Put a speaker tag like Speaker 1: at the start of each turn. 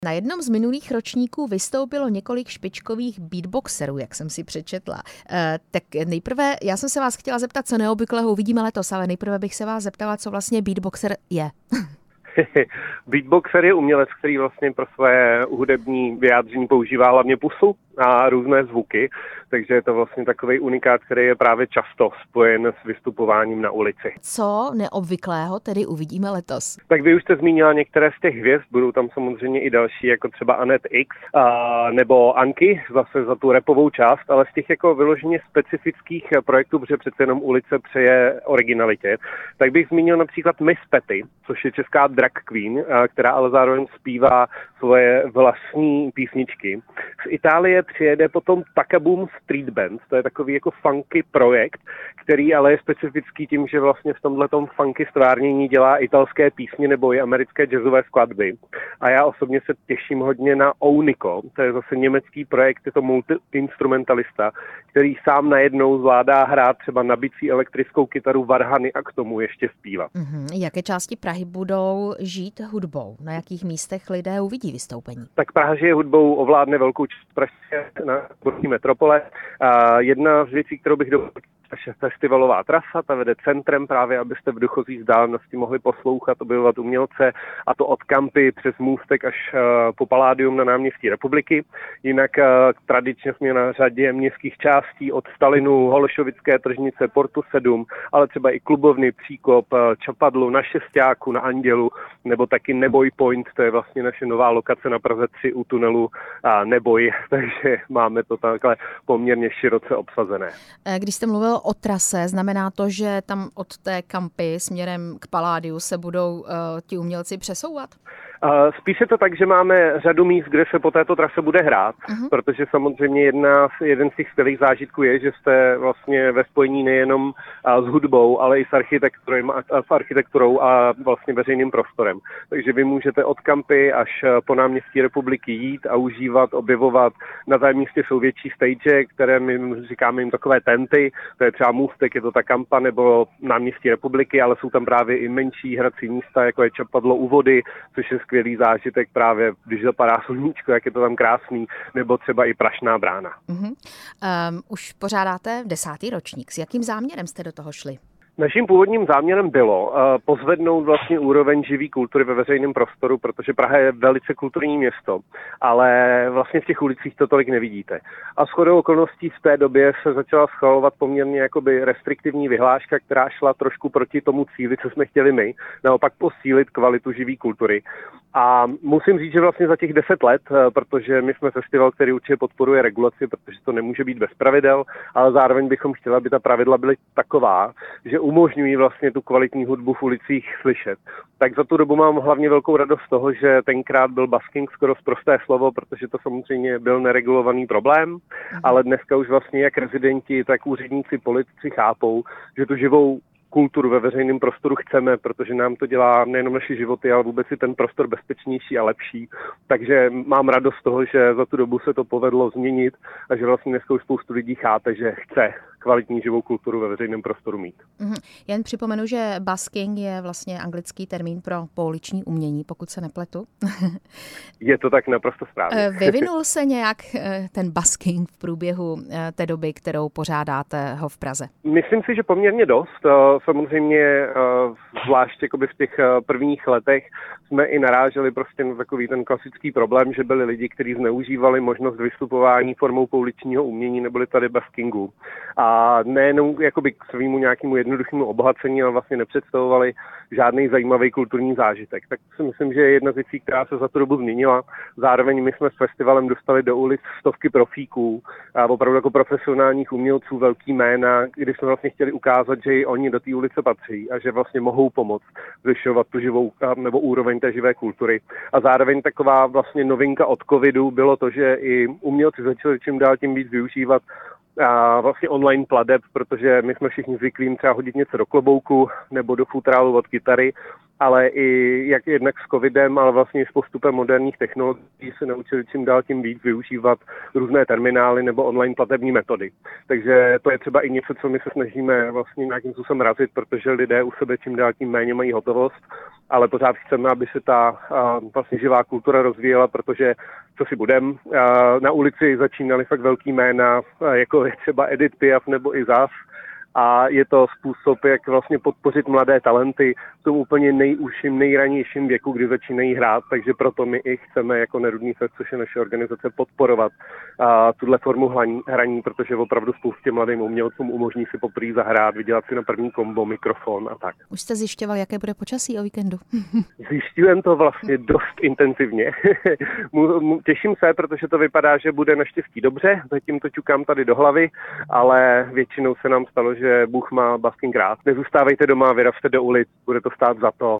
Speaker 1: Na jednom z minulých ročníků vystoupilo několik špičkových beatboxerů, jak jsem si přečetla. Tak nejprve, já jsem se vás chtěla zeptat, co neobvyklého uvidíme letos, ale nejprve bych se vás zeptala, co vlastně beatboxer je.
Speaker 2: Beatboxer je umělec, který vlastně pro své hudební vyjádření používá hlavně pusu a různé zvuky, takže je to vlastně takový unikát, který je právě často spojen s vystupováním na ulici.
Speaker 1: Co neobvyklého tedy uvidíme letos?
Speaker 2: Tak vy už jste zmínila některé z těch hvězd, budou tam samozřejmě i další, jako třeba Anet X nebo Anky, zase za tu rapovou část, ale z těch jako vyloženě specifických projektů, protože přece jenom ulice přeje originalitě, tak bych zmínil například Miss Petty, což je česká drag queen, která ale zároveň zpívá svoje vlastní písničky. Z Itálie přijede potom Takaboom Street Band, to je takový jako funky projekt, který ale je specifický tím, že vlastně v tomhletom funky stvárnění dělá italské písně nebo i americké jazzové skladby. A já osobně se těším hodně na Ouniko, to je zase německý projekt, je to multi-instrumentalista, který sám najednou zvládá hrát třeba na bicí elektrickou kytaru, varhany a k tomu ještě zpívat.
Speaker 1: Jaké části Prahy budou žít hudbou? Na jakých místech lidé uvidí vystoupení?
Speaker 2: Tak Praha žije hudbou ovládne velkou část pražské na metropole. Jedna z věcí, kterou bych doporučil, je festivalová trasa, ta vede centrem právě, abyste v dochozí vzdálenosti mohli poslouchat, objevovat umělce, a to od Kampy přes Můstek až po Paládium na náměstí Republiky. Jinak tradičně jsme na řadě městských částí od Stalinu, Holešovické tržnice, Portu 7, ale třeba i klubovny, Příkop, Čapadlu, na Šesťáku, na Andělu, nebo taky Neboj Point, to je vlastně naše nová lokace na Praze 3 u tunelu Neboj, takže máme to takhle poměrně široce obsazené.
Speaker 1: Když jste mluvil o trase, znamená to, že tam od té Kampy směrem k Paládiu se budou ti umělci přesouvat?
Speaker 2: Spíše to tak, že máme řadu míst, kde se po této trase bude hrát, protože samozřejmě jeden z těch skvělých zážitků je, že jste vlastně ve spojení nejenom s hudbou, ale i s architekturou a vlastně veřejným prostorem. Takže vy můžete od Kampy až po náměstí Republiky jít a užívat, objevovat. Na tom místě jsou větší stage, které my říkáme jim takové tenty, to je třeba Můstek, je to ta Kampa nebo náměstí Republiky, ale jsou tam právě i menší hrací místa, jako je Čapadlo u vody, což je skvělý zážitek právě, když zapadá sluníčko, jak je to tam krásný, nebo třeba i Prašná brána.
Speaker 1: Už pořádáte 10. ročník. S jakým záměrem jste do toho šli?
Speaker 2: Naším původním záměrem bylo pozvednout vlastně úroveň živé kultury ve veřejném prostoru, protože Praha je velice kulturní město, ale vlastně v těch ulicích to tolik nevidíte. A shodou okolností v té době se začala schvalovat poměrně jakoby restriktivní vyhláška, která šla trošku proti tomu cíli, co jsme chtěli my, naopak posílit kvalitu živé kultury. A musím říct, že vlastně za těch 10 let, protože my jsme festival, který určitě podporuje regulaci, protože to nemůže být bez pravidel, ale zároveň bychom chtěli, aby ta pravidla byly taková, že umožňují vlastně tu kvalitní hudbu v ulicích slyšet. Tak za tu dobu mám hlavně velkou radost z toho, že tenkrát byl busking skoro sprosté slovo, protože to samozřejmě byl neregulovaný problém, ale dneska už vlastně jak rezidenti, tak úředníci, politici chápou, že tu živou kulturu ve veřejném prostoru chceme, protože nám to dělá nejenom naše životy, ale vůbec i ten prostor bezpečnější a lepší. Takže mám radost z toho, že za tu dobu se to povedlo změnit a že vlastně dneska už spoustu lidí chápe, že chce kvalitní živou kulturu ve veřejném prostoru mít.
Speaker 1: Jen připomenu, že busking je vlastně anglický termín pro pouliční umění, pokud se nepletu.
Speaker 2: Je to tak naprosto správně.
Speaker 1: Vyvinul se nějak ten busking v průběhu té doby, kterou pořádáte ho v Praze?
Speaker 2: Myslím si, že poměrně dost. Samozřejmě zvlášť jakoby v těch prvních letech jsme i naráželi prostě na takový ten klasický problém, že byli lidi, kteří zneužívali možnost vystupování formou pouličního umění, neboli tady buskingu. A nejenom jakoby k svému nějakému jednoduchému obohacení, ale vlastně nepředstavovali žádný zajímavý kulturní zážitek. Tak si myslím, že je jedna z věcí, která se za tu dobu změnila. Zároveň my jsme s festivalem dostali do ulic stovky profíků a opravdu jako profesionálních umělců, velký jména, kdy jsme vlastně chtěli ukázat, že i oni do té ulice patří a že vlastně mohou pomoct zvyšovat tu živou nebo úroveň té živé kultury. A zároveň taková vlastně novinka od covidu bylo to, že i umělci začali čím dál tím víc využívat vlastně online plateb, protože my jsme všichni zvyklí třeba hodit něco do klobouku nebo do futrálu od kytary, ale i jak jednak s covidem, ale vlastně s postupem moderních technologií se naučili čím dál tím víc využívat různé terminály nebo online platební metody. Takže to je třeba i něco, co my se snažíme vlastně nějakým způsobem razit, protože lidé u sebe čím dál tím méně mají hotovost, ale pořád chceme, aby se ta vlastně živá kultura rozvíjela, protože co si budem, na ulici začínaly fakt velký jména, jako je třeba Edith Piaf nebo i Zaz, a je to způsob, jak vlastně podpořit mladé talenty v tom úplně nejúžším, nejranějším věku, kdy začínají hrát, takže proto my i chceme jako Nerudný fest, což je naše organizace, podporovat tuhle formu hraní, protože opravdu spoustě mladým umělcům umožní si poprvé zahrát, vydělat si na první kombo, mikrofon a tak.
Speaker 1: Už jste zjišťoval, jaké bude počasí o víkendu?
Speaker 2: Zjišťujem to vlastně dost intenzivně. Těším se, protože to vypadá, že bude naštěstí dobře, zatím to ťukám tady do hlavy, ale většinou se nám stalo, že Bůh má basking rád. Nezůstávejte doma, vyrazte do ulic, bude to stát za to.